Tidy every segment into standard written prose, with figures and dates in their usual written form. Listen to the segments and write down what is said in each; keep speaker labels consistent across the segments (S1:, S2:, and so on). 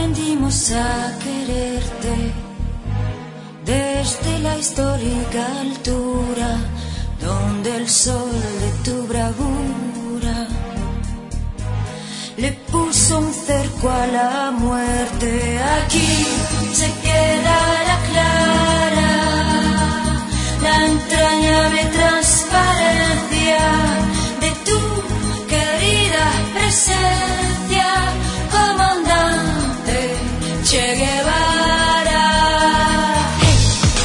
S1: aprendimos a quererte desde la histórica altura donde el sol de tu bravura le puso un cerco a la muerte. Aquí se queda la clara, la entrañable transparencia de tu querida presencia, comandante Che Guevara. Hey.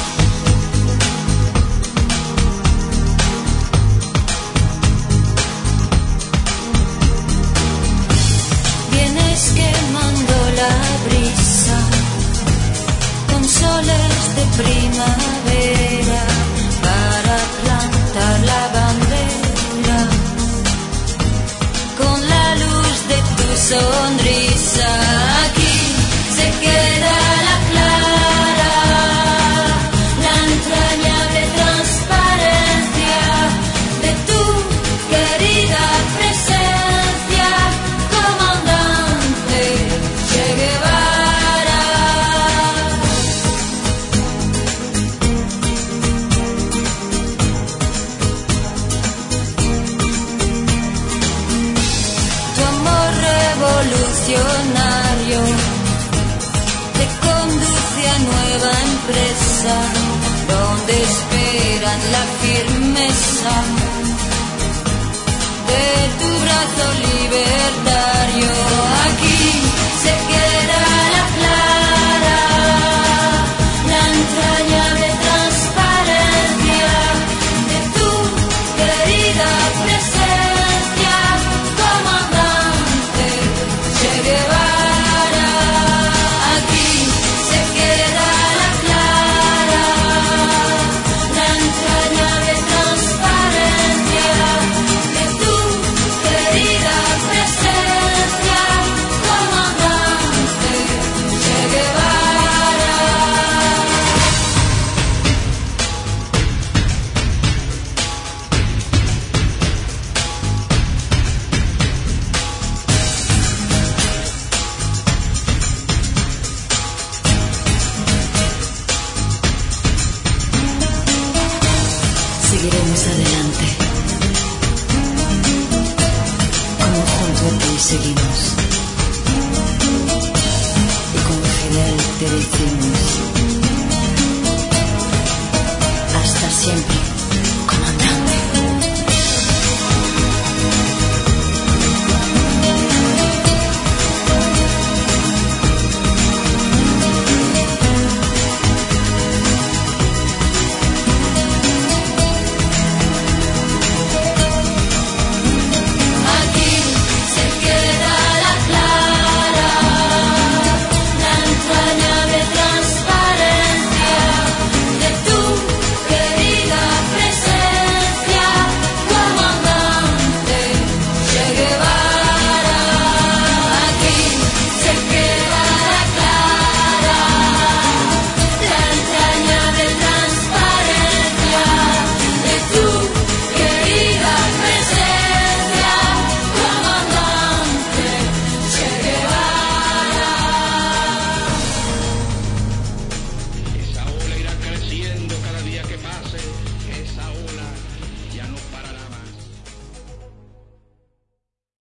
S1: Vienes quemando la brisa con soles de primavera para plantar la bandera con la luz de tu sonrisa. Aquí se queda la clara, la entrañable transparencia de tu querida presencia, comandante Che Guevara. Tu amor revolucionario te conduce a nueva empresa donde esperan la firmeza de tu brazo libertario. Aquí se queda la clara, la entrañable transparencia de tu querida presencia, comandante Che Guevara. Aquí se queda la clara, la entrañable transparencia de tu querida presencia, comandante Che Guevara. Seguiremos adelante, como junto a ti seguimos, y como Fidel te decimos, hasta siempre, comandante. Aquí se queda la clara, la entrañable transparencia de tu querida presencia, comandante Che Guevara. Aquí se queda la clara, la entrañable transparencia de tu querida presencia, comandante Che Guevara.
S2: Esa ola irá creciendo cada día que pase, esa ola ya no parará.